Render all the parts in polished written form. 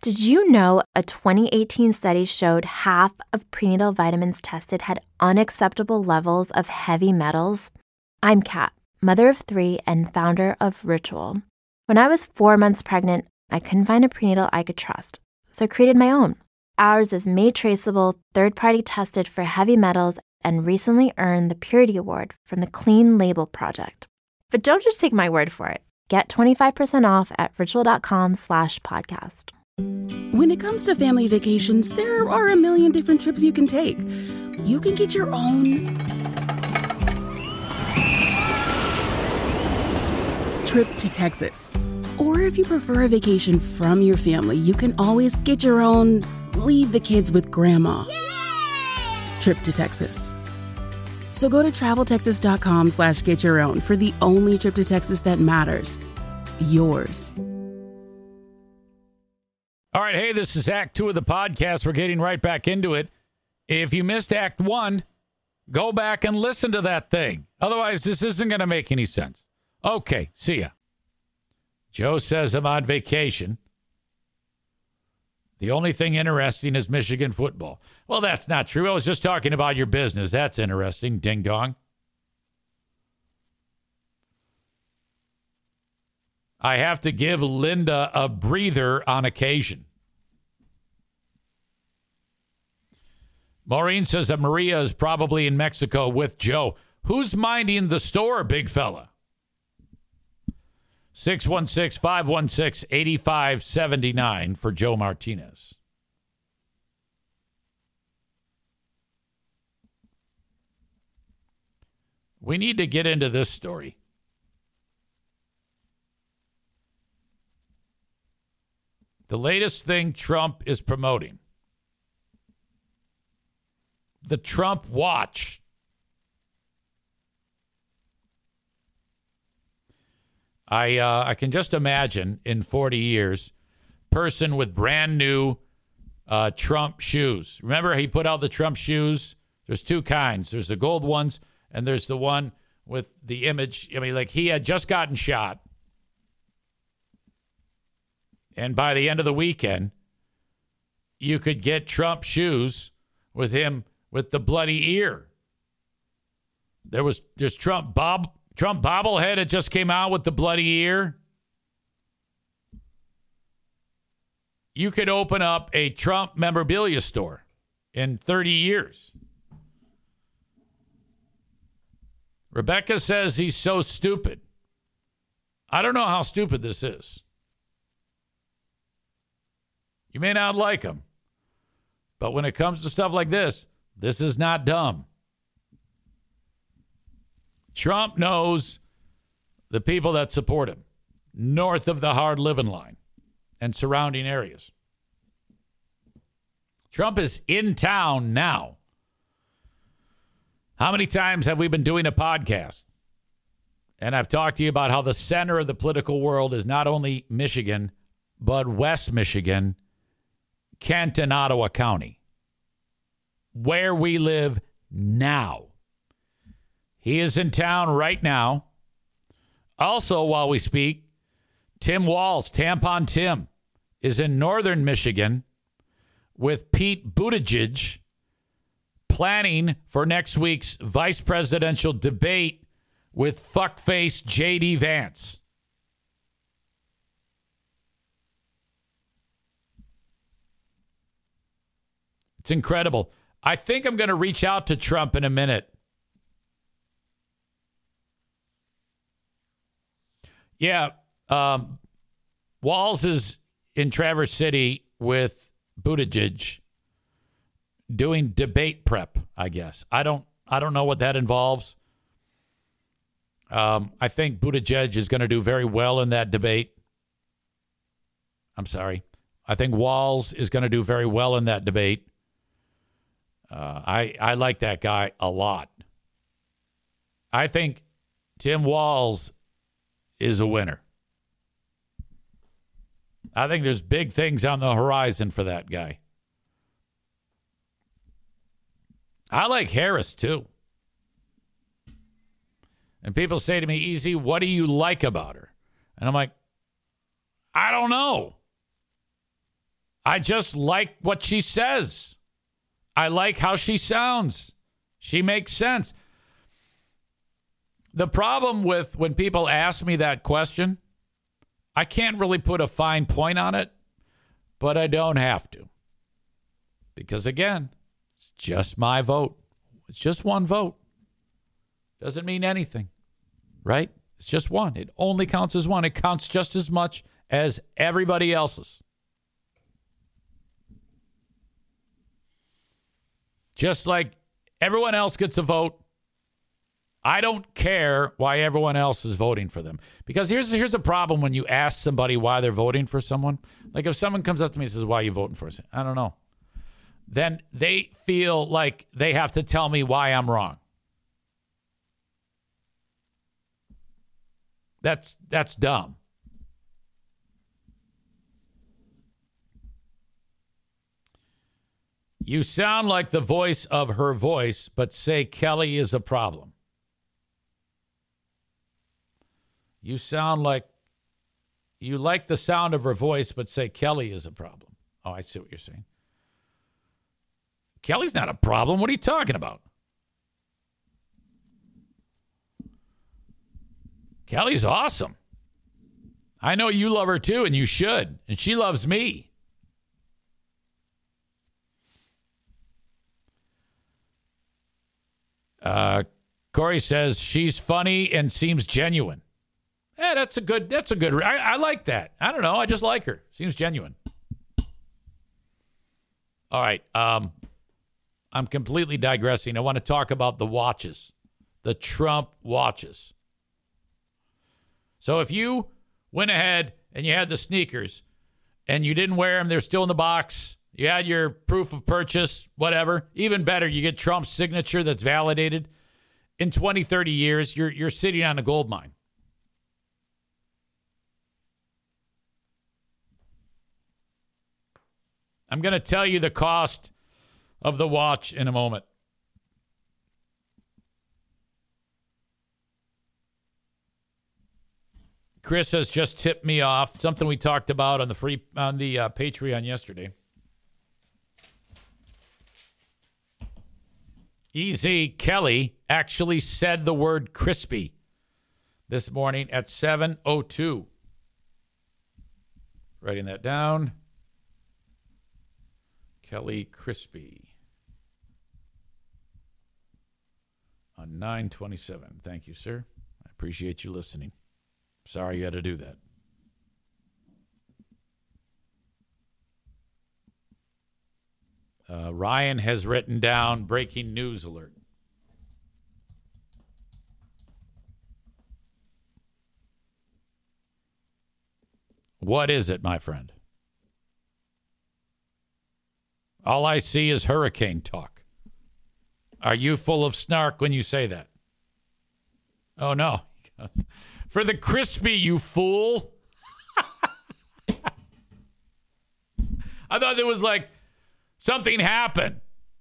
Did you know a 2018 study showed half of prenatal vitamins tested had unacceptable levels of heavy metals? I'm Kat, mother of 3 and founder of Ritual. When I was 4 months pregnant, I couldn't find a prenatal I could trust, so I created my own. Ours is made traceable, third-party tested for heavy metals, and recently earned the Purity Award from the Clean Label Project. But don't just take my word for it. Get 25% off at ritual.com/podcast. When it comes to family vacations, there are a million different trips you can take. You can get your own trip to Texas. Or if you prefer a vacation from your family, you can always get your own leave the kids with grandma trip to Texas. So go to traveltexas.com/get your own for the only trip to Texas that matters. Yours. All right, hey, this is Act 2 of the podcast. We're getting right back into it. If you missed Act 1, go back and listen to that thing. Otherwise, this isn't going to make any sense. Okay, see ya. Joe says I'm on vacation. The only thing interesting is Michigan football. Well, that's not true. I was just talking about your business. That's interesting, ding dong. I have to give Linda a breather on occasion. Maureen says that Maria is probably in Mexico with Joe. Who's minding the store, big fella? 616-516-8579 for Joe Martinez. We need to get into this story. The latest thing Trump is promoting. The Trump Watch. I can just imagine in 40 years, person with brand new Trump shoes. Remember, he put out the Trump shoes? There's two kinds. There's the gold ones, and there's the one with the image. I mean, like he had just gotten shot. And by the end of the weekend, you could get Trump shoes with him with the bloody ear. There's Trump bobblehead. It just came out with the bloody ear. You could open up a Trump memorabilia store in 30 years. Rebecca says he's so stupid. I don't know how stupid this is. You may not like him, but when it comes to stuff like this is not dumb. Trump knows the people that support him north of the hard living line and surrounding areas. Trump is in town now. How many times have we been doing a podcast? And I've talked to you about how the center of the political world is not only Michigan, but West Michigan, Kent and Ottawa County, where we live now. He is in town right now. Also, while we speak, Tim Walz, Tampon Tim, is in northern Michigan with Pete Buttigieg planning for next week's vice presidential debate with fuckface J.D. Vance. It's incredible. I think I'm going to reach out to Trump in a minute. Yeah, Walz is in Traverse City with Buttigieg doing debate prep, I guess. I don't know what that involves. I think Buttigieg is going to do very well in that debate. I'm sorry. I think Walz is going to do very well in that debate. I like that guy a lot. I think Tim Walz is a winner. I think there's big things on the horizon for that guy. I like Harris, too. And people say to me, Easy, what do you like about her? And I'm like, I don't know. I just like what she says. I like how she sounds. She makes sense. The problem with when people ask me that question, I can't really put a fine point on it, but I don't have to. Because again, it's just my vote. It's just one vote. Doesn't mean anything, right? It's just one. It only counts as one. It counts just as much as everybody else's. Just like everyone else gets a vote, I don't care why everyone else is voting for them. Because here's a problem when you ask somebody why they're voting for someone. Like if someone comes up to me and says, why are you voting for us? I don't know. Then they feel like they have to tell me why I'm wrong. That's dumb. You sound like the voice of her voice, but say Kelly is a problem. You sound like you like the sound of her voice, but say Kelly is a problem. Oh, I see what you're saying. Kelly's not a problem. What are you talking about? Kelly's awesome. I know you love her too, and you should. And she loves me. Corey says she's funny and seems genuine. Yeah, that's a good. I like that. I don't know. I just like her. Seems genuine. All right. I'm completely digressing. I want to talk about the watches, the Trump watches. So if you went ahead and you had the sneakers and you didn't wear them, they're still in the box. You had your proof of purchase, whatever. Even better, you get Trump's signature that's validated. In 20, 30 years, you're sitting on a gold mine. I'm going to tell you the cost of the watch in a moment. Chris has just tipped me off something we talked about on the Patreon yesterday. Easy Kelly actually said the word crispy this morning at 7:02. Writing that down. Kelly Crispy on 9/27. Thank you, sir. I appreciate you listening. Sorry you had to do that. Ryan has written down breaking news alert. What is it, my friend? All I see is hurricane talk. Are you full of snark when you say that? Oh, no. For the crispy, you fool. I thought there was like something happened.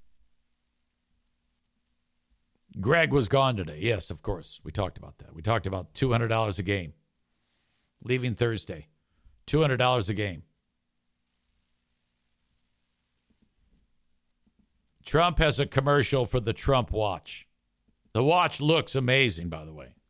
Greg was gone today. Yes, of course. We talked about that. We talked about $200 a game. Leaving Thursday. $200 a game. Trump has a commercial for the Trump watch. The watch looks amazing, by the way.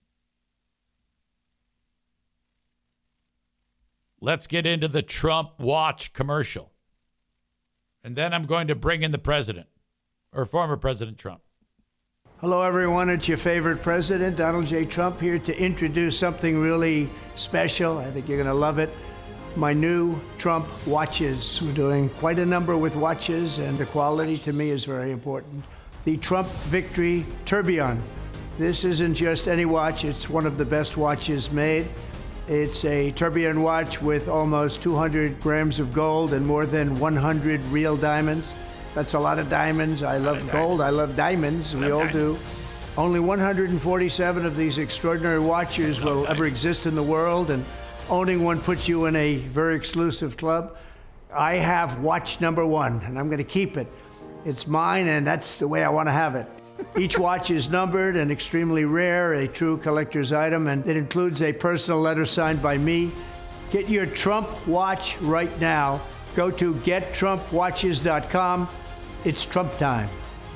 Let's get into the Trump watch commercial. And then I'm going to bring in the president, or former President Trump. Hello, everyone. It's your favorite president, Donald J. Trump, here to introduce something really special. I think you're going to love it. My new Trump watches. We're doing quite a number with watches, and the quality to me is very important. The Trump Victory Tourbillon. This isn't just any watch. It's one of the best watches made. It's a tourbillon watch with almost 200 grams of gold and more than 100 real diamonds. That's a lot of diamonds. I love gold. I love diamonds. We all do. Only 147 of these extraordinary watches will ever exist in the world, and owning one puts you in a very exclusive club. I have watch number one, and I'm going to keep it. It's mine, and that's the way I want to have it. Each watch is numbered and extremely rare, a true collector's item, and it includes a personal letter signed by me. Get your Trump watch right now Go to gettrumpwatches.com. It's Trump time.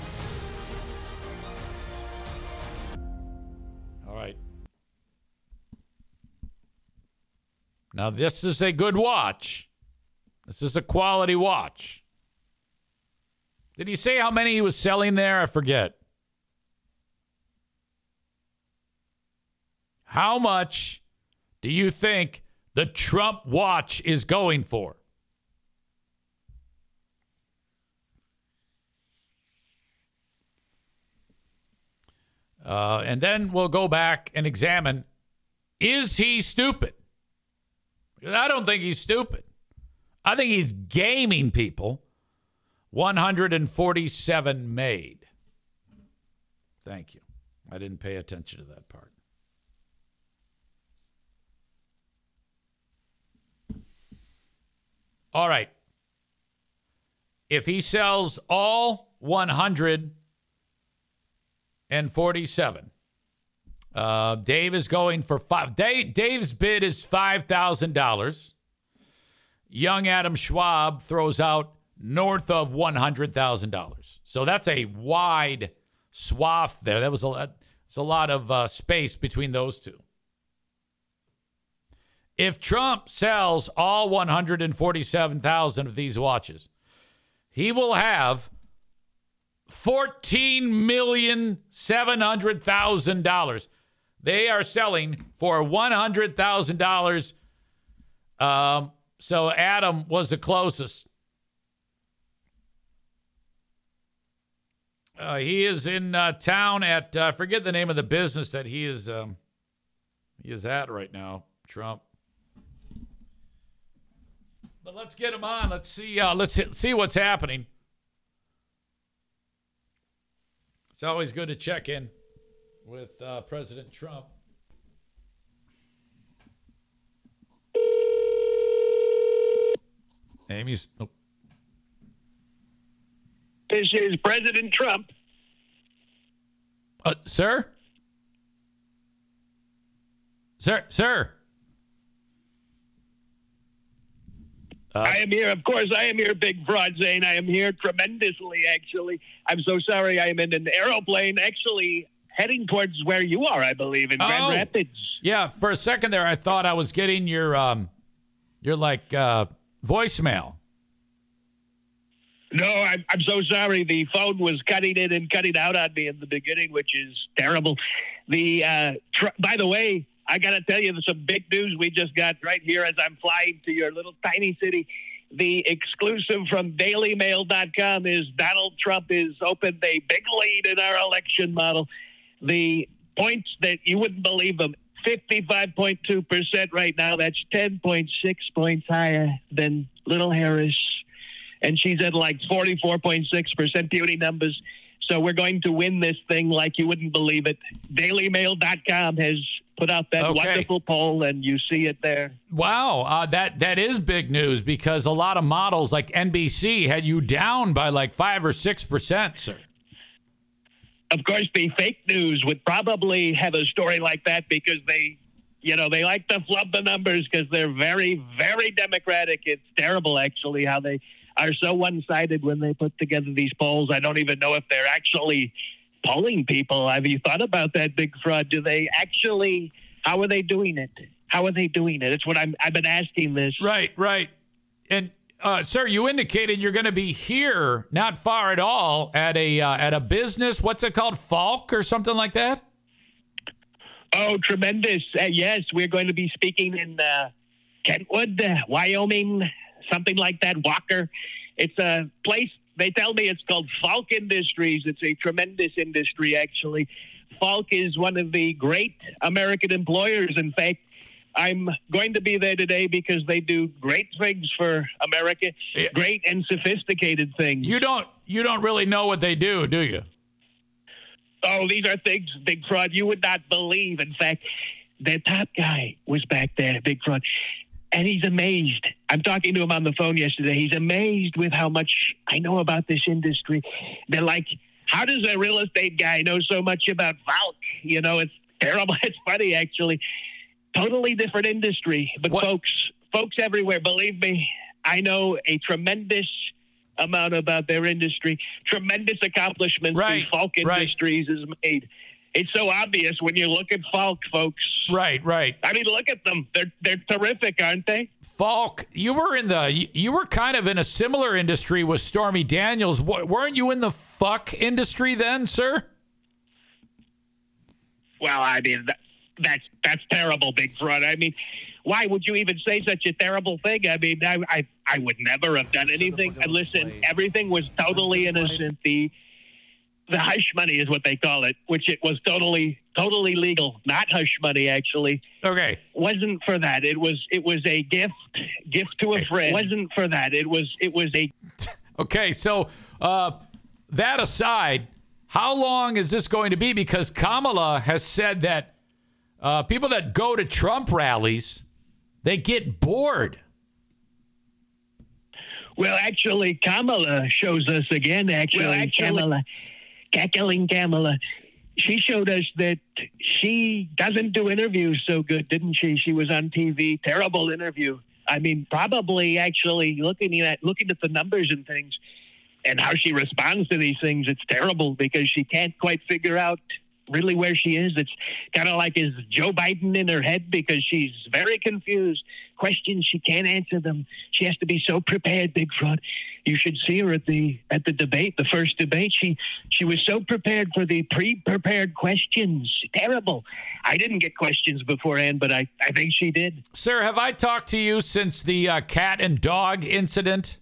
All right. Now, this is a good watch. This is a quality watch. Did he say how many he was selling there? I forget. How much do you think the Trump watch is going for? And then we'll go back and examine, is he stupid? Because I don't think he's stupid. I think he's gaming people. 147 made. Thank you. I didn't pay attention to that part. All right. If he sells all 147, Dave is going for Dave's bid is $5,000. Young Adam Schwab throws out north of $100,000. So that's a wide swath there. That was a lot of space between those two. If Trump sells all 147,000 of these watches, he will have $14,700,000. They are selling for $100,000. So Adam was the closest. He is in town at, I forget the name of the business that he is at right now, Trump. But let's get him on. Let's see what's happening. It's always good to check in with President Trump. Amy's. Oh. This is President Trump. Sir? Sir? I am here. Of course, I am here, Big Fraud Zane. I am here tremendously, actually. I'm so sorry. I am in an aeroplane, actually heading towards where you are, I believe, in Grand Rapids. Yeah, for a second there, I thought I was getting your voicemail. No, I'm so sorry. The phone was cutting in and cutting out on me in the beginning, which is terrible. By the way, I got to tell you, there's some big news we just got right here as I'm flying to your little tiny city. The exclusive from DailyMail.com is Donald Trump is opened a big lead in our election model. The points that you wouldn't believe them, 55.2% right now. That's 10.6 points higher than Little Harris. And she's at like 44.6% beauty numbers. So we're going to win this thing like you wouldn't believe it. DailyMail.com has put out that wonderful poll, and you see it there. Wow, that is big news because a lot of models like NBC had you down by like 5 or 6%, sir. Of course, the fake news would probably have a story like that because they like to flub the numbers because they're very, very Democratic. It's terrible, actually, how they are so one-sided when they put together these polls. I don't even know if they're actually polling people. Have you thought about that, Big Fraud? Do they actually, how are they doing it? How are they doing it? It's what I've been asking this. Right. And, sir, you indicated you're going to be here, not far at all, at a business. What's it called? Falk or something like that? Oh, tremendous. Yes, we're going to be speaking in Kentwood, Wyoming, something like that, Walker. It's a place, they tell me it's called Falk Industries. It's a tremendous industry, actually. Falk is one of the great American employers. In fact, I'm going to be there today because they do great things for America, great and sophisticated things. You don't really know what they do you? Oh, these are things, Big Fraud, you would not believe. In fact, their top guy was back there, Big Fraud. And he's amazed. I'm talking to him on the phone yesterday. He's amazed with how much I know about this industry. They're like, how does a real estate guy know so much about Falk? It's terrible. It's funny, actually. Totally different industry. But folks everywhere, believe me, I know a tremendous amount about their industry, tremendous accomplishments Right, these Falk right. Industries has made. It's so obvious when you look at Falk, folks. Right. I mean, look at them. They're terrific, aren't they? Falk, you were kind of in a similar industry with Stormy Daniels. Weren't you in the fuck industry then, sir? Well, I mean, that's terrible, Big Fraud. I mean, why would you even say such a terrible thing? I mean, I would never have done anything. And listen, everything was totally innocent. The hush money is what they call it, which it was totally legal. Not hush money, actually. Okay. Wasn't for that. It was a gift to a friend. Wasn't for that. It was a. Okay, so that aside, how long is this going to be? Because Kamala has said that people that go to Trump rallies, they get bored. Well, actually, Kamala shows us again. Kamala. Cackling Kamala. She showed us that she doesn't do interviews so good, didn't she? She was on TV. Terrible interview. I mean, probably actually looking at the numbers and things and how she responds to these things, it's terrible because she can't quite figure out really where she is. It's kind of like, is Joe Biden in her head? Because she's very confused. Questions, she can't answer them. She has to be so prepared, Big Fraud. You should see her at the debate, the first debate. She was so prepared for the pre-prepared questions. Terrible. I didn't get questions beforehand, but I think she did. Sir, have I talked to you since the cat and dog incident?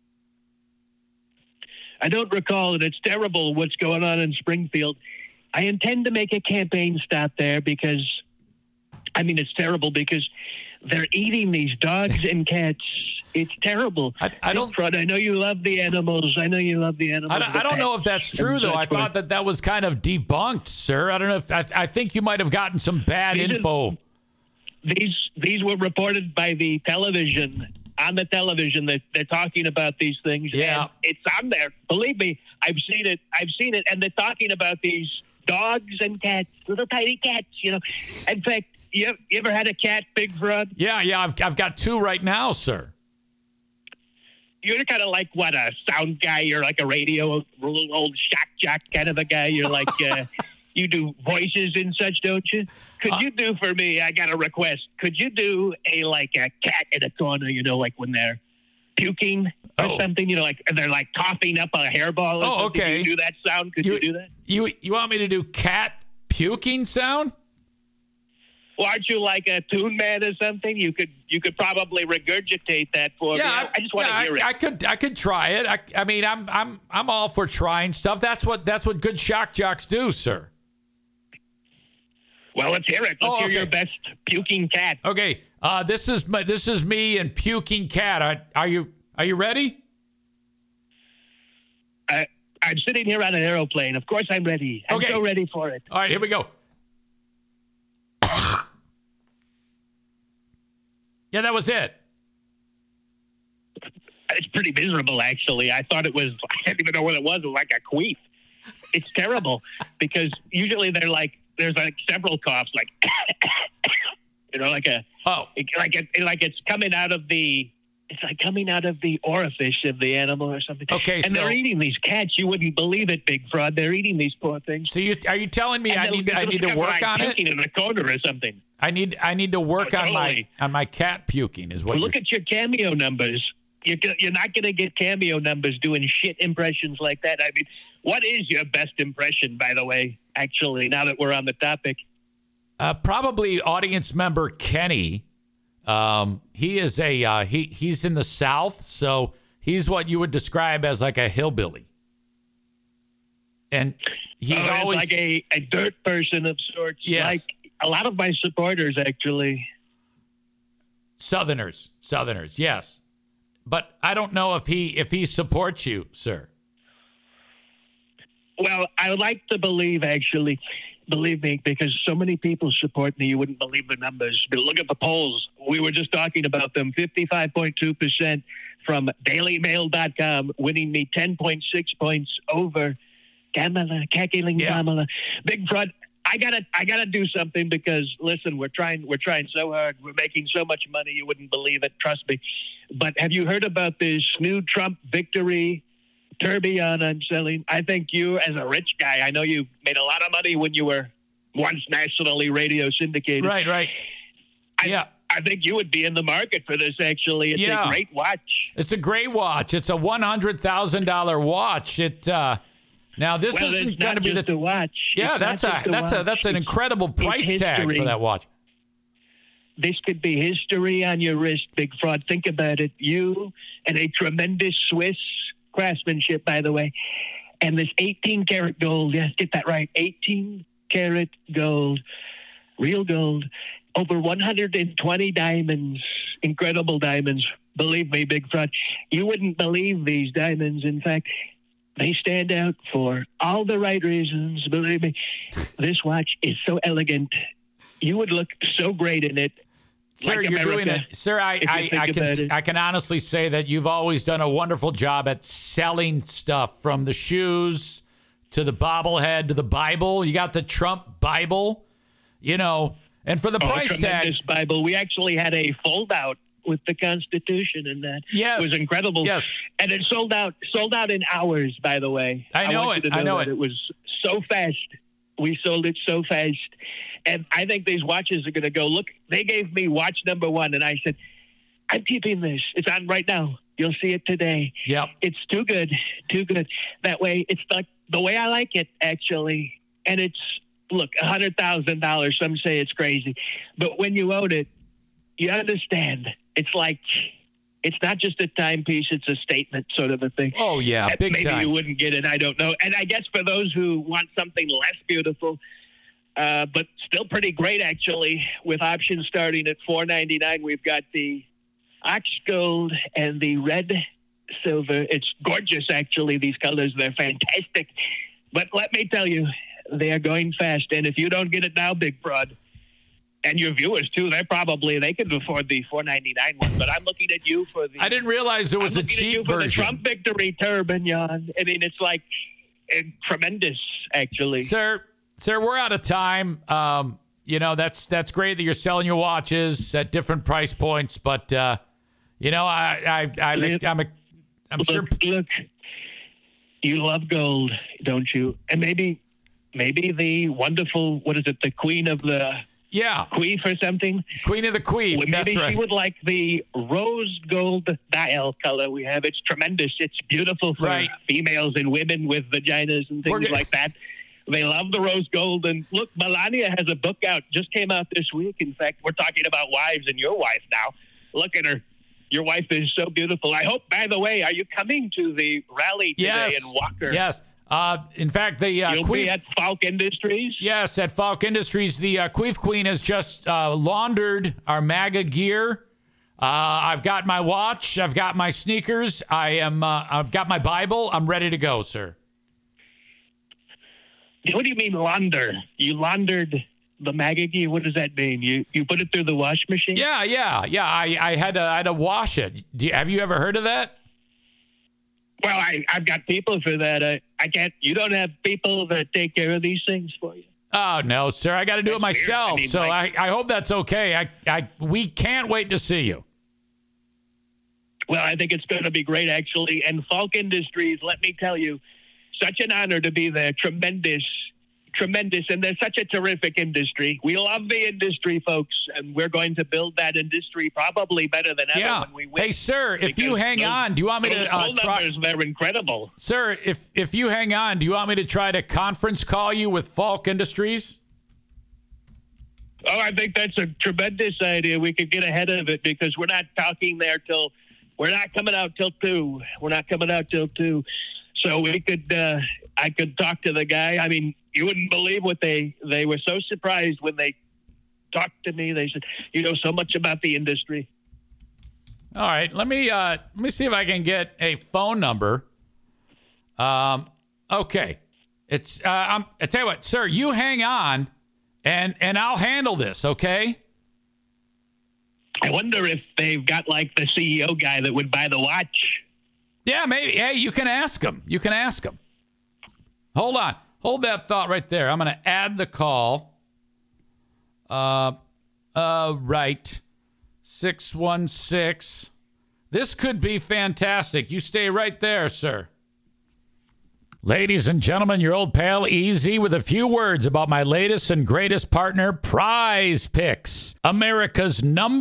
I don't recall, and it's terrible what's going on in Springfield. I intend to make a campaign stop there because, I mean, it's terrible because they're eating these dogs and cats. It's terrible. I don't. Fraud, I know you love the animals. I don't know if that's true, though. I thought that was kind of debunked, sir. I don't know if I think you might have gotten some bad info. These were reported by the television. On the television, that they're talking about these things. Yeah, and it's on there. Believe me, I've seen it, and they're talking about these dogs and cats, little tiny cats. You know, in fact, you ever had a cat, Big Fraud? Yeah. I've got two right now, sir. You're kind of like what, a sound guy? You're like a radio, little old shock jock kind of a guy. You're like you do voices and such, don't you? Could you do for me? I got a request. Could you do a cat in a corner? You know, like when they're puking or something. You know, like they're like coughing up a hairball. Or something. Okay. Could you do that sound? Could you do that? You want me to do cat puking sound? Well, aren't you like a tune man or something? You could probably regurgitate that for me. I just want to hear it. I could try it. I mean, I'm all for trying stuff. That's what good shock jocks do, sir. Well, let's hear it. Let's hear your best puking cat. Okay. This is me and puking cat. Are you ready? I'm sitting here on an aeroplane. Of course I'm ready. I'm so ready for it. All right, here we go. Yeah, that was it. It's pretty miserable, actually. I thought it was, I didn't even know what it was. It was like a queef. It's terrible because usually there's like several coughs, like, you know, like it's coming out of the, it's like coming out of the orifice of the animal or something. Okay, and they're eating these cats. You wouldn't believe it, Big Fraud. They're eating these poor things. So are you telling me I need to work on it? In a corner or something. I need to work on my cat puking is what. Well, look at your Cameo numbers. You're not going to get Cameo numbers doing shit impressions like that. I mean, what is your best impression, by the way? Actually, now that we're on the topic, probably audience member Kenny. He is he's in the South, so he's what you would describe as like a hillbilly. And he's always like a dirt person of sorts. Yes. Like a lot of my supporters, actually. Southerners, yes. But I don't know if he supports you, sir. Well, I would like to believe, actually. Believe me, because so many people support me, you wouldn't believe the numbers. But look at the polls. We were just talking about them. 55.2% from DailyMail.com, winning me 10.6 points over Kamala, Kamala. Big Fraud, I gotta do something because listen, we're trying so hard. We're making so much money, you wouldn't believe it. Trust me. But have you heard about this new Trump victory tourbillon I'm selling? I think you, as a rich guy, I know you made a lot of money when you were once nationally radio syndicated. Right. I think you would be in the market for this, actually. It's a great watch. It's a great watch. It's a $100,000 watch. Now this isn't going to be the watch. Yeah, that's an incredible price tag for that watch. This could be history on your wrist, Big Fraud. Think about it. You and a tremendous Swiss craftsmanship, by the way, and this 18-karat gold. Yes, get that right. 18-karat gold, real gold. Over 120 diamonds, incredible diamonds. Believe me, Big Fraud, you wouldn't believe these diamonds. In fact, they stand out for all the right reasons. Believe me, this watch is so elegant. You would look so great in it. Sir, like you're America, doing it. Sir, I can honestly say that you've always done a wonderful job at selling stuff, from the shoes to the bobblehead to the Bible. You got the Trump Bible, and for the price tag. Bible. We actually had a fold out with the Constitution in that. Yes. It was incredible. Yes. And it sold out in hours, by the way. I know it. It was so fast. We sold it so fast. And I think these watches are going to go. Look, they gave me watch number 1, and I said, I'm keeping this. It's on right now. You'll see it today. Yep. It's too good. That way, it's like the way I like it, actually. And it's, look, $100,000. Some say it's crazy. But when you own it, you understand. It's like, it's not just a timepiece, it's a statement sort of a thing. Oh, yeah, big maybe time. Maybe you wouldn't get it, I don't know. And I guess for those who want something less beautiful, but still pretty great, actually, with options starting at $499, we've got the ox gold and the red silver. It's gorgeous, actually, these colors. They're fantastic. But let me tell you, they are going fast. And if you don't get it now, Big Fraud, and your viewers, too, they can afford the $499 one. But I'm looking at you for the... I didn't realize there was a cheap version. The Trump victory tourbillon. I mean, it's like tremendous, actually. Sir, we're out of time. That's great that you're selling your watches at different price points. But, I'm sure... Look, you love gold, don't you? And maybe the wonderful, what is it, the queen of the... Yeah. Queef or something? Queen of the Queef, well, that's right. Maybe she would like the rose gold dial color we have. It's tremendous. It's beautiful for females and women with vaginas and things like that. They love the rose gold. And look, Melania has a book out. Just came out this week. In fact, we're talking about wives and your wife now. Look at her. Your wife is so beautiful. I hope, by the way, are you coming to the rally today in Walker? Yes. In fact, you'll be at Falk Industries? Yes, at Falk Industries. The Queef Queen has just laundered our MAGA gear. I've got my watch. I've got my sneakers. I've got my Bible. I'm ready to go, sir. What do you mean launder? You laundered the MAGA gear? What does that mean? You put it through the wash machine? Yeah. I had to wash it. Have you ever heard of that? Well, I've got people for that. I can't. You don't have people that take care of these things for you. Oh no, sir! I got to do it myself. I hope that's okay. We can't wait to see you. Well, I think it's going to be great, actually. And Falk Industries, let me tell you, such an honor to be there. Tremendous. And they're such a terrific industry. We love the industry, folks, and we're going to build that industry probably better than ever when we win. Hey, sir, if you hang on, do you want me to try? They're incredible. Sir, if you hang on, do you want me to try to conference call you with Falk Industries? Oh, I think that's a tremendous idea. We could get ahead of it because we're not talking there we're not coming out till 2. We're not coming out till 2. So we could, I could talk to the guy. I mean, you wouldn't believe what they were so surprised when they talked to me. They said, you know so much about the industry. All right. Let me see if I can get a phone number. Okay. It's, I tell you what, sir, you hang on and I'll handle this. Okay. I wonder if they've got like the CEO guy that would buy the watch. Yeah, maybe. Hey, you can ask him. Hold on. Hold that thought right there. I'm going to add the call. Right. 616. This could be fantastic. You stay right there, sir. Ladies and gentlemen, your old pal Easy with a few words about my latest and greatest partner, Prize Picks, America's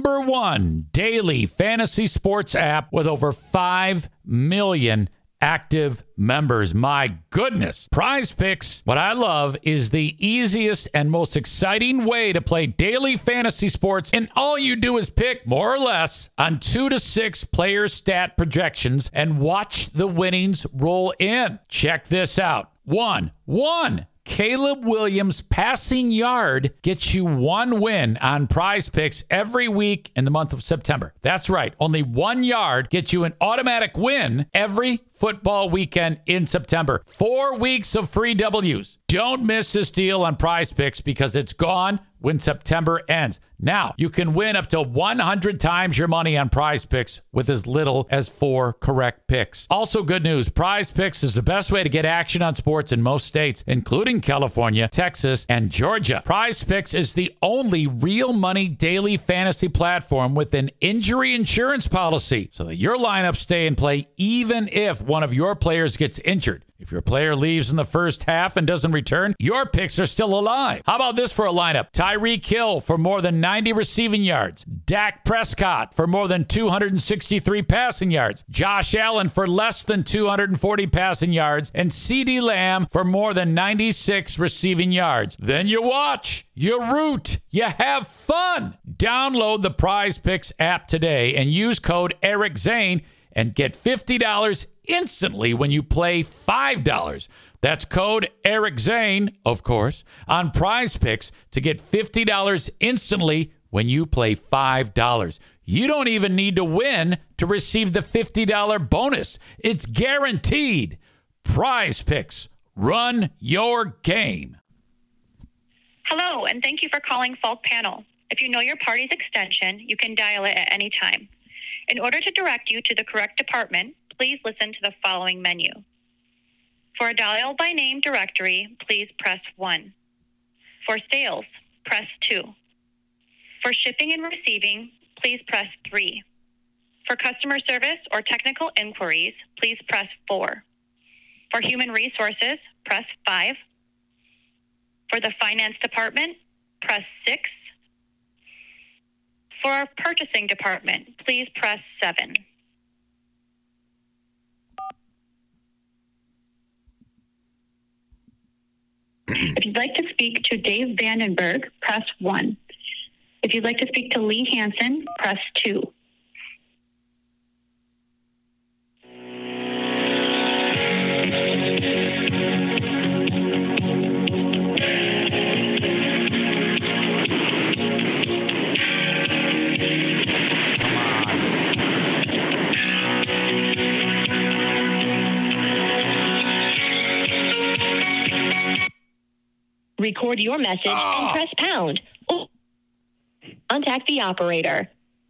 #1 daily fantasy sports app with over 5 million active members. My goodness. Prize Picks, what I love is the easiest and most exciting way to play daily fantasy sports, and all you do is pick more or less on 2 to 6 player stat projections and watch the winnings roll in. Check this out. One. Caleb Williams' passing yard gets you 1 win on Prize Picks every week in the month of September. That's right. Only 1 yard gets you an automatic win every football weekend in September. 4 weeks of free W's. Don't miss this deal on Prize Picks because it's gone when September ends. Now, you can win up to 100 times your money on Prize Picks with as little as 4 correct picks. Also, good news, Prize Picks is the best way to get action on sports in most states, including California, Texas, and Georgia. Prize Picks is the only real money daily fantasy platform with an injury insurance policy so that your lineups stay in play even if one of your players gets injured. If your player leaves in the first half and doesn't return, your picks are still alive. How about this for a lineup? Tyreek Hill for more than 90 receiving yards. Dak Prescott for more than 263 passing yards. Josh Allen for less than 240 passing yards. And CeeDee Lamb for more than 96 receiving yards. Then you watch, you root, you have fun. Download the Prize Picks app today and use code Eric Zane and get $50 instantly when you play $5. That's code Eric Zane, of course, on Prize Picks to get $50 instantly when you play $5. You don't even need to win to receive the $50 bonus. It's guaranteed. Prize Picks. Run your game. Hello, and thank you for calling Falk Panel. If you know your party's extension, you can dial it at any time. In order to direct you to the correct department, please listen to the following menu. For a dial by name directory, please press 1. For sales, press 2. For shipping and receiving, please press 3. For customer service or technical inquiries, please press 4. For human resources, press 5. For the finance department, press 6. For our purchasing department, please press 7. If you'd like to speak to Dave Vandenberg, press 1. If you'd like to speak to Lee Hansen, press 2. Record your message and press pound. Or contact the operator.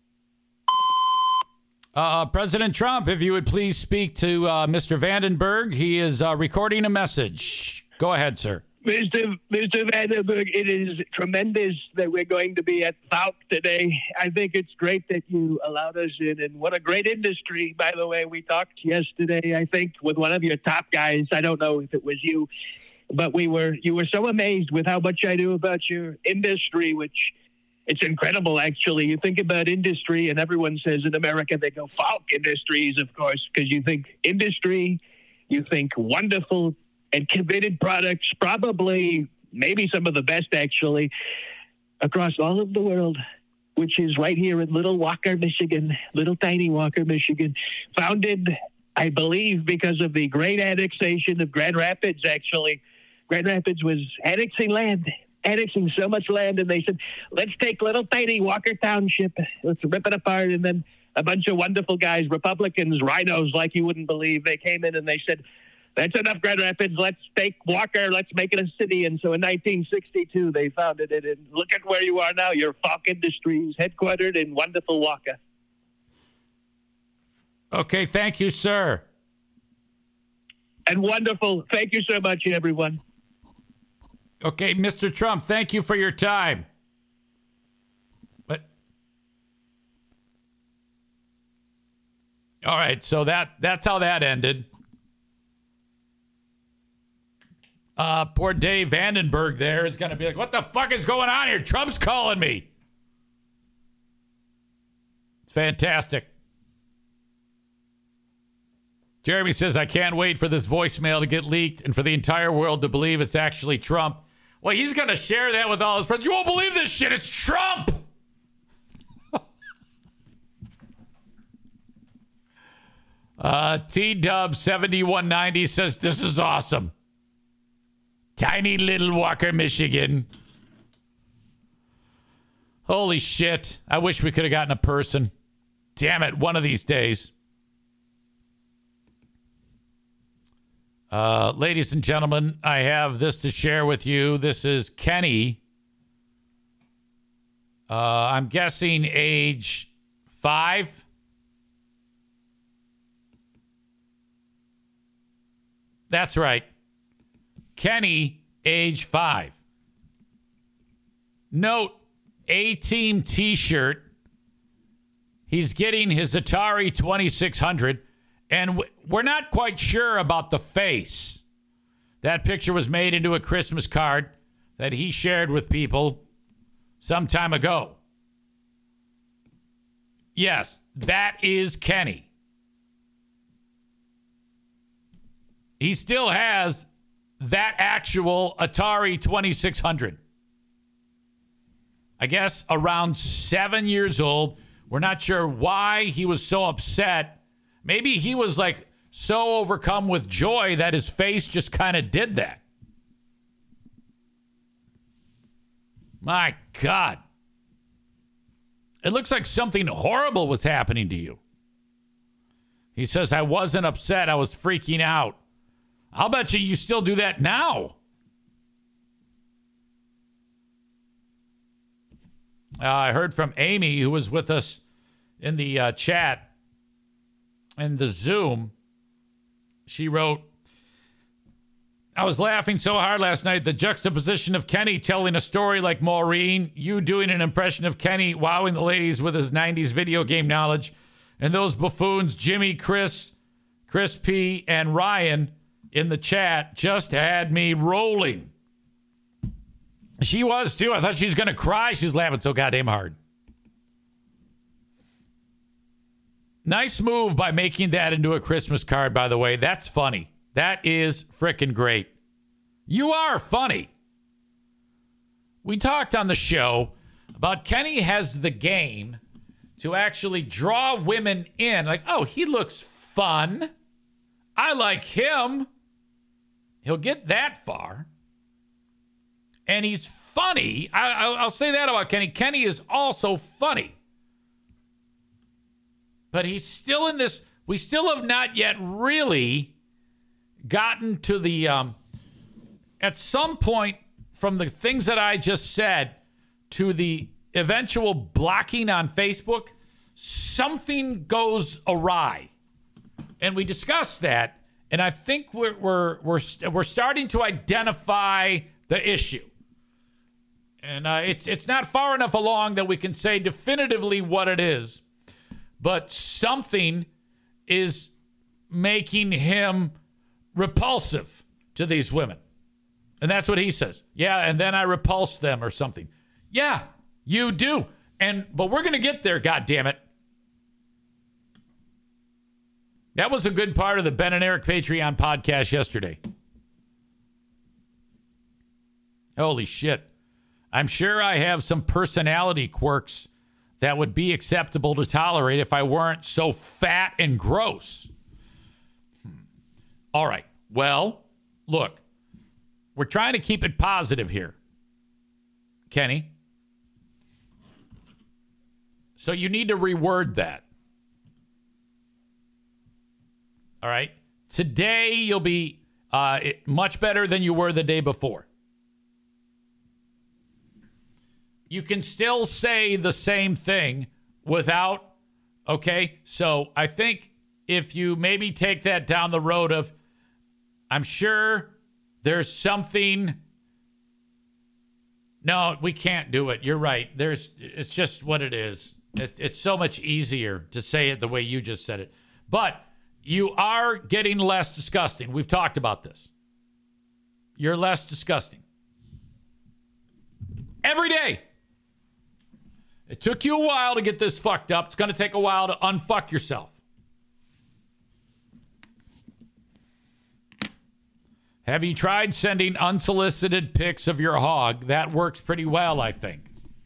President Trump, if you would please speak to Mr. Vandenberg. He is recording a message. Go ahead, sir. Mr. Vandenberg, it is tremendous that we're going to be at Falk today. I think it's great that you allowed us in, and what a great industry. By the way, we talked yesterday, I think, with one of your top guys. I don't know if it was you, but you were so amazed with how much I knew about your industry, which it's incredible, actually. You think about industry, and everyone says in America, they go Falk Industries, of course, because you think industry, you think wonderful and committed products, probably maybe some of the best, actually, across all of the world, which is right here in Little Walker, Michigan, little tiny Walker, Michigan, founded, I believe, because of the great annexation of Grand Rapids, actually. Grand Rapids was annexing so much land, and they said, let's take little tiny Walker Township, let's rip it apart, and then a bunch of wonderful guys, Republicans, rhinos like you wouldn't believe, they came in and they said, that's enough Grand Rapids, let's take Walker, let's make it a city. And so in 1962, they founded it, and look at where you are now. You're Falk Industries, headquartered in wonderful Walker. Okay, thank you, sir. And wonderful. Thank you so much, everyone. Okay, Mr. Trump, thank you for your time. But all right, so that's how that ended. Poor Dave Vandenberg there is going to be like, what the fuck is going on here? Trump's calling me. It's fantastic. Jeremy says, I can't wait for this voicemail to get leaked and for the entire world to believe it's actually Trump. Well, he's going to share that with all his friends. You won't believe this shit. It's Trump. T-Dub7190 says, this is awesome. Tiny little Walker, Michigan. Holy shit. I wish we could have gotten a person. Damn it. One of these days. Ladies and gentlemen, I have this to share with you. This is Kenny. I'm guessing age 5. That's right. Kenny, age 5. Note, A-Team t-shirt. He's getting his Atari 2600. And we're not quite sure about the face. That picture was made into a Christmas card that he shared with people some time ago. Yes, that is Kenny. He still has that actual Atari 2600. I guess around 7 years old. We're not sure why he was so upset. Maybe he was like so overcome with joy that his face just kind of did that. My God. It looks like something horrible was happening to you. He says, I wasn't upset. I was freaking out. I'll bet you still do that now. I heard from Amy, who was with us in the chat and the Zoom. She wrote, I was laughing so hard last night. The juxtaposition of Kenny telling a story like Maureen, you doing an impression of Kenny, wowing the ladies with his 90s video game knowledge, and those buffoons, Jimmy, Chris P, and Ryan in the chat just had me rolling. She was too. I thought she was going to cry. She was laughing so goddamn hard. Nice move by making that into a Christmas card, by the way. That's funny. That is frickin' great. You are funny. We talked on the show about Kenny has the game to actually draw women in. Like, oh, he looks fun. I like him. He'll get that far. And he's funny. I'll say that about Kenny. Kenny is also funny. But he's still in this. We still have not yet really gotten to the, at some point from the things that I just said to the eventual blocking on Facebook, something goes awry. And we discussed that. And I think we're starting to identify the issue. And it's not far enough along that we can say definitively what it is. But something is making him repulsive to these women. And that's what he says. Yeah, and then I repulse them or something. Yeah, you do. But we're going to get there, goddammit. That was a good part of the Ben and Eric Patreon podcast yesterday. Holy shit. I'm sure I have some personality quirks that would be acceptable to tolerate if I weren't so fat and gross. All right. Well, look, we're trying to keep it positive here, Kenny. So you need to reword that. All right. Today, you'll be much better than you were the day before. You can still say the same thing without, okay? So I think if you maybe take that down the road of, I'm sure there's something No, we can't do it. You're right. It's just what it is. It's so much easier to say it the way you just said it. But you are getting less disgusting. We've talked about this. You're less disgusting. Every day. It took you a while to get this fucked up. It's going to take a while to unfuck yourself. Have you tried sending unsolicited pics of your hog? That works pretty well, I think.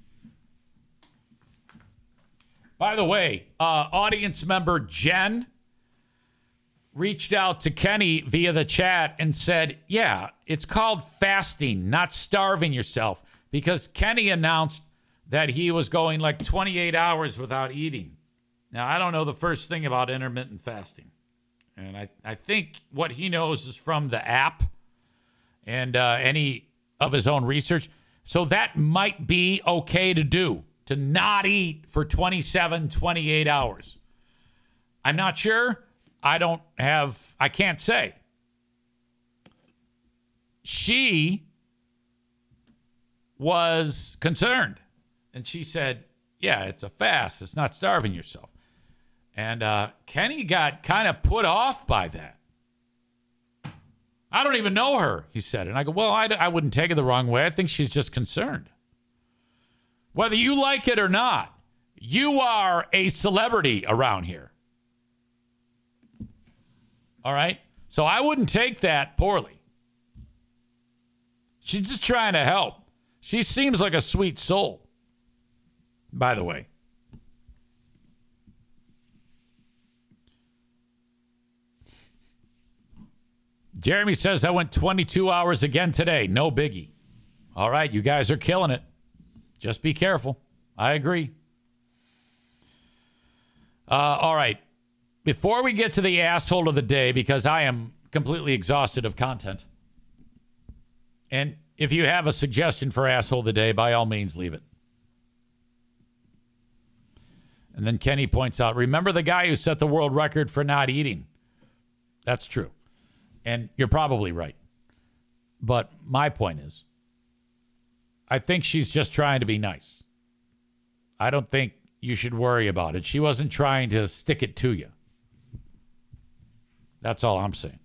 By the way, audience member Jen reached out to Kenny via the chat and said, yeah, it's called fasting, not starving yourself, because Kenny announced that he was going like 28 hours without eating. Now, I don't know the first thing about intermittent fasting. And I think what he knows is from the app and any of his own research. So that might be okay to do, to not eat for 27, 28 hours. I'm not sure. I can't say. She was concerned. And she said, yeah, it's a fast. It's not starving yourself. And Kenny got kind of put off by that. I don't even know her, he said. And I go, well, I wouldn't take it the wrong way. I think she's just concerned. Whether you like it or not, you are a celebrity around here. All right? So I wouldn't take that poorly. She's just trying to help. She seems like a sweet soul, by the way. Jeremy says, I went 22 hours again today. No biggie. All right, you guys are killing it. Just be careful. I agree. All right. Before we get to the asshole of the day, because I am completely exhausted of content, and if you have a suggestion for asshole of the day, by all means, leave it. And then Kenny points out, remember the guy who set the world record for not eating? That's true. And you're probably right. But my point is, I think she's just trying to be nice. I don't think you should worry about it. She wasn't trying to stick it to you. That's all I'm saying.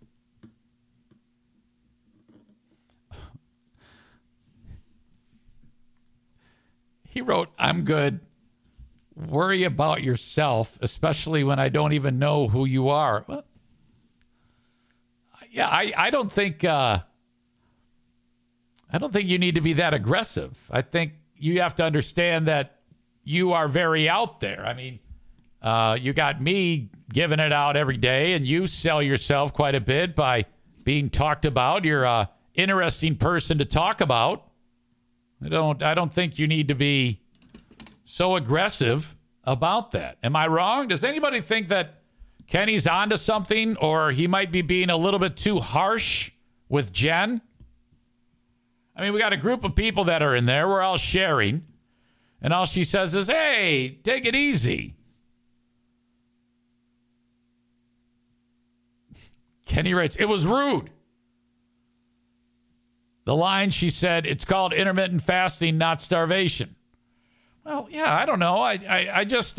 He wrote, I'm good. Worry about yourself, especially when I don't even know who you are. Well, yeah, I don't think you need to be that aggressive. I think you have to understand that you are very out there. I mean, you got me giving it out every day, and you sell yourself quite a bit by being talked about. You're an interesting person to talk about. I don't think you need to be so aggressive about that. Am I wrong? Does anybody think that Kenny's onto something, or he might be being a little bit too harsh with Jen? I mean, we got a group of people that are in there. We're all sharing. And all she says is, hey, take it easy. Kenny writes, it was rude. The line, she said, it's called intermittent fasting, not starvation. Well, yeah, I don't know. I just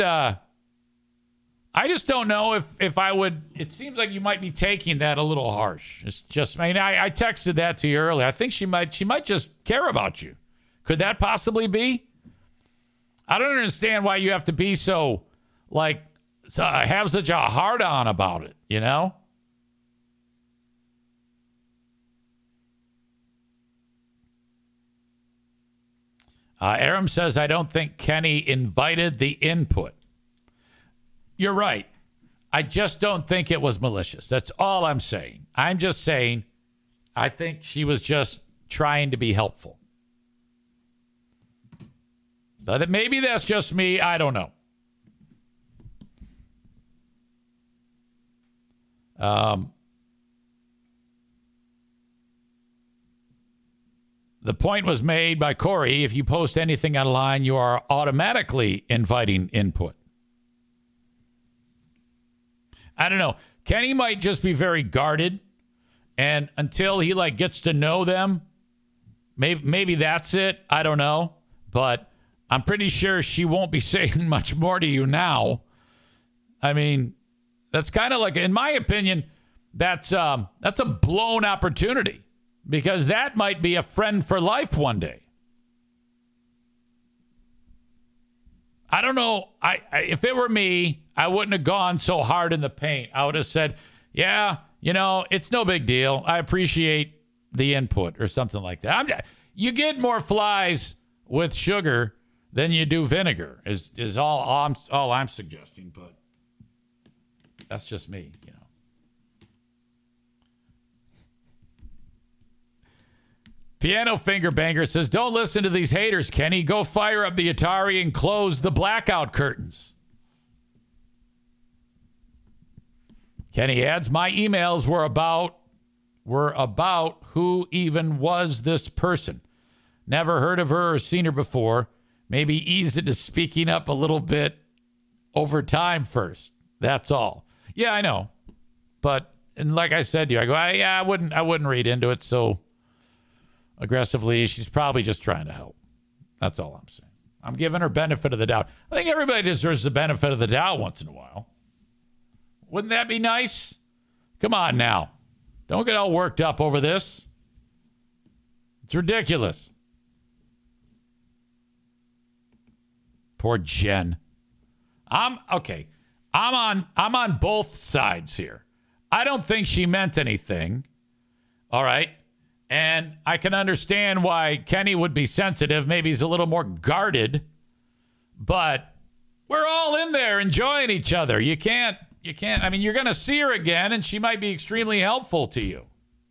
don't know if I would. It seems like you might be taking that a little harsh. It's just, I mean, I texted that to you earlier. I think she might just care about you. Could that possibly be? I don't understand why you have to be so have such a hard on about it, you know? Aram says, I don't think Kenny invited the input. You're right. I just don't think it was malicious. That's all I'm saying. I'm just saying I think she was just trying to be helpful. But maybe that's just me. I don't know. The point was made by Corey. If you post anything online, you are automatically inviting input. I don't know. Kenny might just be very guarded. And until he gets to know them, Maybe that's it. I don't know. But I'm pretty sure she won't be saying much more to you now. I mean, that's kind of like, in my opinion, that's a blown opportunity, because that might be a friend for life one day. I don't know. If it were me, I wouldn't have gone so hard in the paint. I would have said, yeah, it's no big deal. I appreciate the input or something like that. You get more flies with sugar than you do vinegar is all I'm suggesting, but that's just me, Piano Finger Banger says, don't listen to these haters, Kenny. Go fire up the Atari and close the blackout curtains. Kenny adds, my emails were about who even was this person. Never heard of her or seen her before. Maybe ease into speaking up a little bit over time first. That's all. Yeah, I know. But, and like I said to you, I go, I wouldn't read into it so aggressively. She's probably just trying to help. That's all I'm saying. I'm giving her benefit of the doubt. I think everybody deserves the benefit of the doubt once in a while. Wouldn't that be nice? Come on now. Don't get all worked up over this. It's ridiculous. Poor Jen. I'm on both sides here. I don't think she meant anything. All right. And I can understand why Kenny would be sensitive. Maybe he's a little more guarded. But we're all in there enjoying each other. You can't. I mean, you're going to see her again, and she might be extremely helpful to you.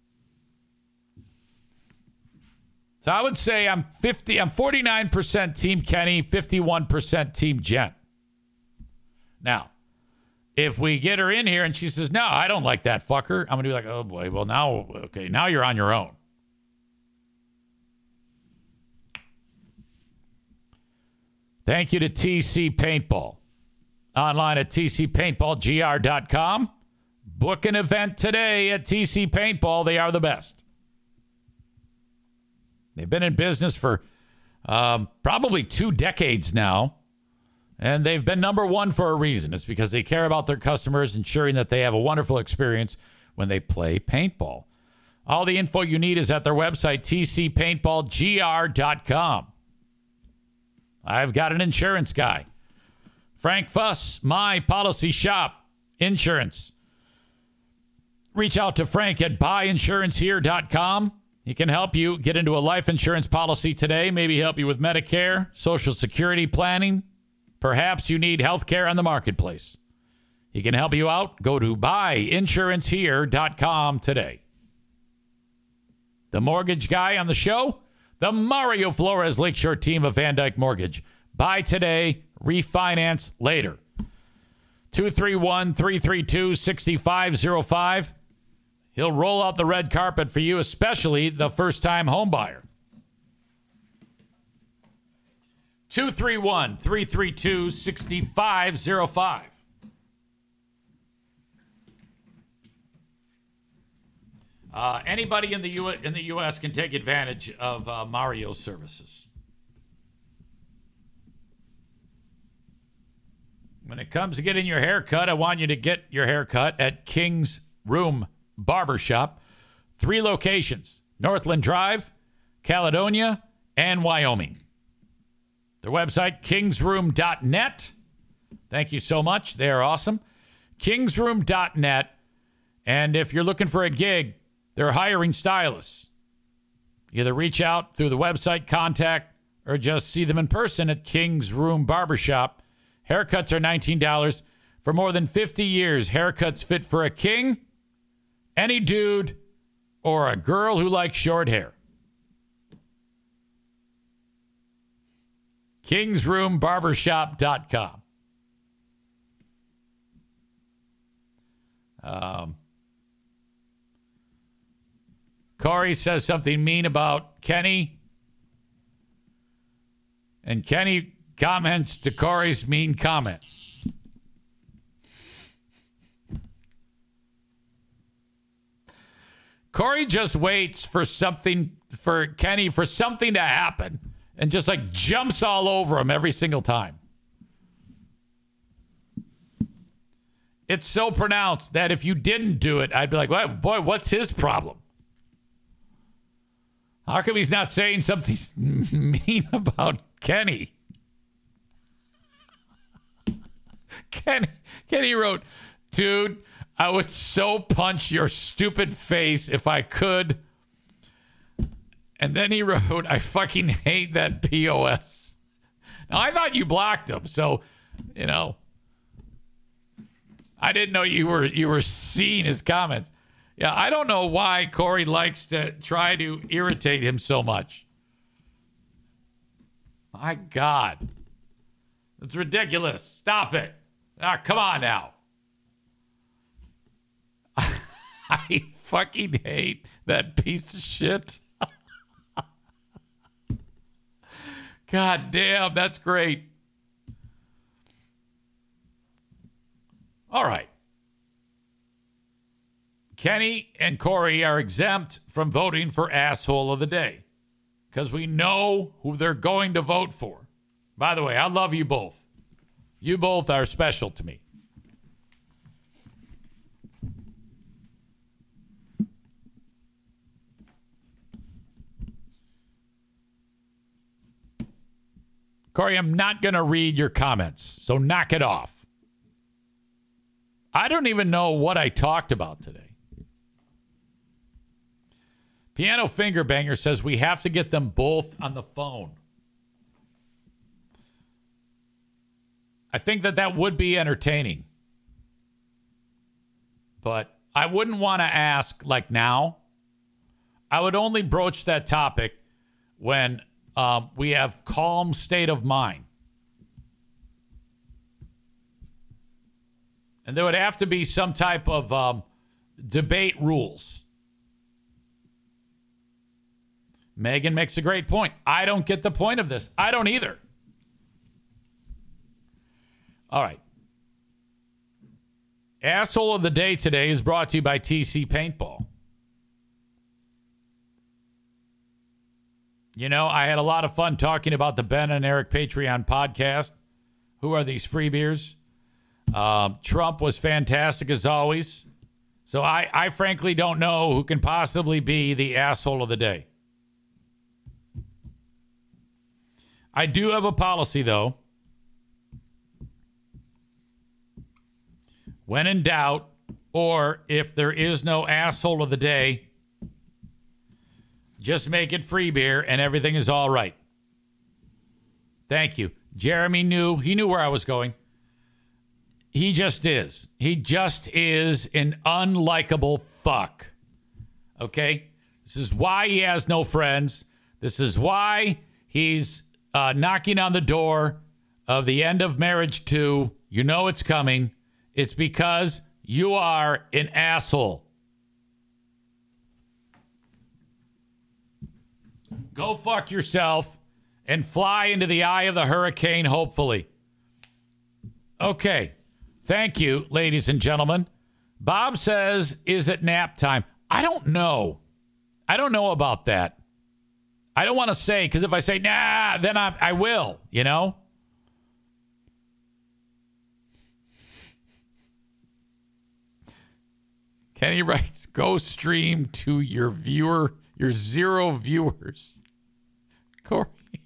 So I would say I'm 49% Team Kenny, 51% Team Jen. Now, if we get her in here and she says, no, I don't like that fucker, I'm going to be like, oh boy, well now you're on your own. Thank you to TC Paintball. Online at tcpaintballgr.com. Book an event today at TC Paintball. They are the best. They've been in business for probably 2 decades now. And they've been number one for a reason. It's because they care about their customers, ensuring that they have a wonderful experience when they play paintball. All the info you need is at their website, tcpaintballgr.com. I've got an insurance guy. Frank Fuss, My Policy Shop Insurance. Reach out to Frank at buyinsurancehere.com. He can help you get into a life insurance policy today, maybe help you with Medicare, Social Security planning. Perhaps you need health care on the marketplace. He can help you out. Go to buyinsurancehere.com today. The mortgage guy on the show, the Mario Flores Lakeshore team of Van Dyke Mortgage. Buy today, refinance later. 231-332-6505. He'll roll out the red carpet for you, especially the first-time home buyer. 231-332-6505. Anybody in the U.S. can take advantage of Mario's services. When it comes to getting your hair cut, I want you to get your hair cut at King's Room Barbershop. 3 locations: Northland Drive, Caledonia, and Wyoming. Their website, kingsroom.net. Thank you so much. They are awesome. Kingsroom.net. And if you're looking for a gig, they're hiring stylists. Either reach out through the website, contact, or just see them in person at King's Room Barbershop. Haircuts are $19. For more than 50 years, haircuts fit for a king, any dude, or a girl who likes short hair. KingsRoomBarbershop.com. Corey says something mean about Kenny. And Kenny comments to Corey's mean comment. Corey just waits for Kenny for something to happen and just like jumps all over him every single time. It's so pronounced that if you didn't do it, I'd be like, well, boy, what's his problem? How come he's not saying something mean about Kenny? Kenny wrote, dude, I would so punch your stupid face if I could. And then he wrote, I fucking hate that POS. Now, I thought you blocked him, so, you know. I didn't know you were seeing his comments. Yeah, I don't know why Corey likes to try to irritate him so much. My God. It's ridiculous. Stop it. Come on now. I fucking hate that piece of shit. God damn, that's great. All right. Kenny and Corey are exempt from voting for asshole of the day because we know who they're going to vote for. By the way, I love you both. You both are special to me. Corey, I'm not going to read your comments, so knock it off. I don't even know what I talked about today. Piano Finger Banger says we have to get them both on the phone. I think that would be entertaining. But I wouldn't want to ask like now. I would only broach that topic when we have calm state of mind. And there would have to be some type of debate rules. Megan makes a great point. I don't get the point of this. I don't either. All right. Asshole of the day today is brought to you by TC Paintball. You know, I had a lot of fun talking about the Ben and Eric Patreon podcast. Who are these free beers? Trump was fantastic as always. So I frankly don't know who can possibly be the asshole of the day. I do have a policy, though. When in doubt, or if there is no asshole of the day, just make it free beer and everything is all right. Thank you. Jeremy knew where I was going. He just is. He just is an unlikable fuck. Okay? This is why he has no friends. This is why he's knocking on the door of the end of Marriage 2. You know it's coming. It's because you are an asshole. Go fuck yourself and fly into the eye of the hurricane, hopefully. Okay. Thank you, ladies and gentlemen. Bob says, is it nap time? I don't know. I don't know about that. I don't want to say, because if I say, nah, then I will, you know? Kenny writes, go stream to your 0 viewers. Corey.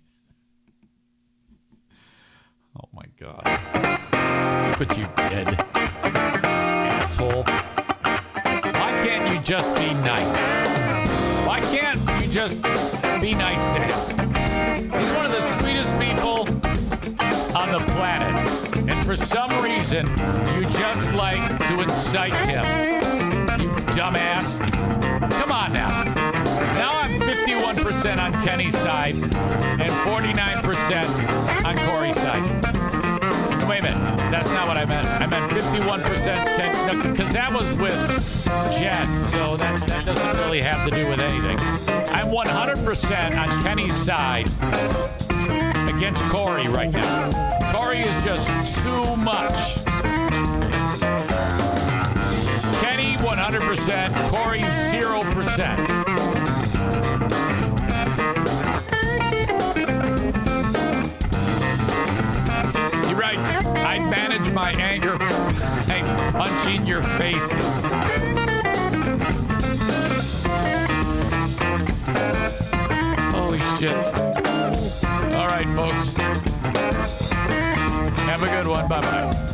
Oh, my God. Look what you did, asshole. Why can't you just be nice? Why can't you just be nice to him? He's one of the sweetest people on the planet. And for some reason, you just like to incite him. You dumbass. Come on now. Now I'm 51% on Kenny's side and 49% on Corey's side. Wait a minute. That's not what I meant. I meant 51% Ken, because that was with Jen, so that doesn't really have to do with anything. I'm 100% on Kenny's side against Corey right now. Corey is just too much. Kenny 100% 100%. Corey, 0%. He writes, I'd manage my anger by punching your face. Holy shit. All right, folks. Have a good one. Bye-bye.